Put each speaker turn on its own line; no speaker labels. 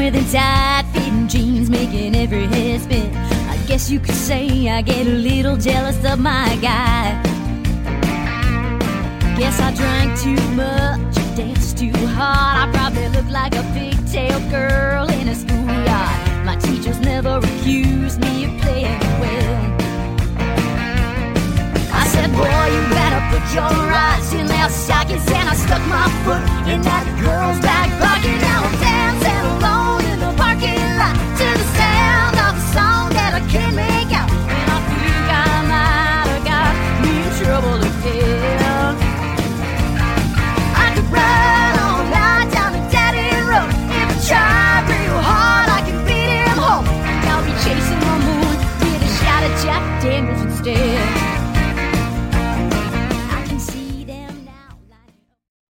them tight-fitting jeans, making every head spin. I guess you could say I get a little jealous of my guy. Guess I drank too much, danced too hard. I probably look like a pigtail girl in a schoolyard. My teachers never accused me of playing well. I said, boy, you better put your eyes in their sockets. And I stuck my foot in that girl's back pocket. Now I'm dancing alone in the parking lot to the sound of a song that I can't make out. And I think I might have got me in trouble again. I could run all night down the Daddy Road. If I try real hard, I can beat him home. I'll be chasing the moon with a shot of Jack Daniels instead.